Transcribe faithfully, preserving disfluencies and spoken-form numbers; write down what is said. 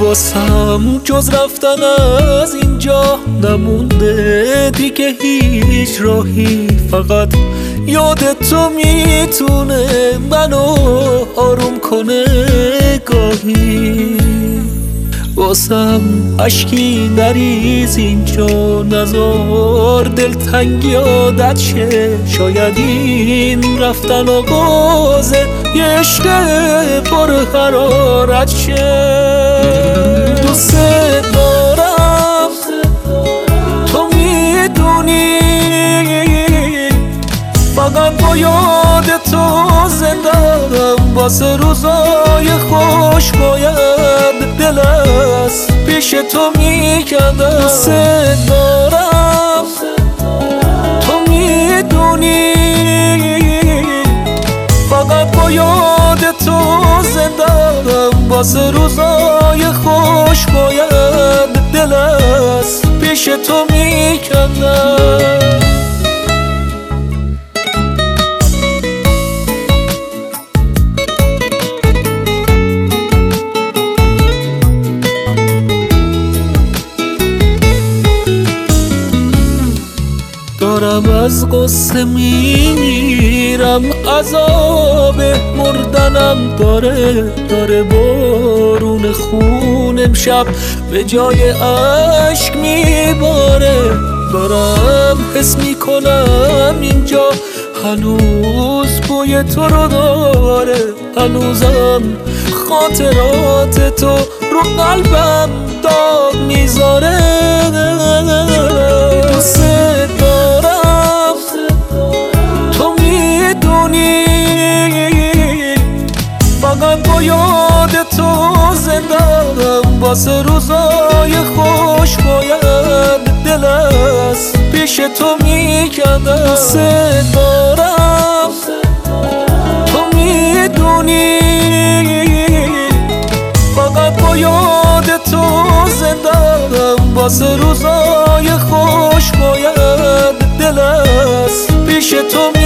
واسم جز رفتن از اینجا نمونده دیگه هیچ راهی، فقط یاد تو میتونه منو آروم کنه گاهی. واسم اشکی نریز اینجا، نزار دلتنگی عادت شه، شاید این رفتن آغازه یه عشق پر حرارت شه. دوست دارم تو میدونی، فقط با یاد تو زندم، واسه روزای خوش باید دل از پیش تو میکندم. دوست دارم تو میدونی، فقط با یاد تو زندم، واسه روزای خوش باید دل از پیش تو میکندم. دارم از قصه میمیرم، عذاب مردنم داره، داره بارون خون امشب به جای عشق میباره. دارم حس میکنم اینجا هنوز بوی تو رو داره، هنوزم خاطرات تو رو قلبم داغ میذاره. دوست دارم تو میدونی، فقط با یاد تو زندم، واسه روزای خوش باید دل از پیش تو میکندم. دوست دارم تو میدونی، فقط با یاد تو زندم، واسه روزای خوش باید دل از پیش تو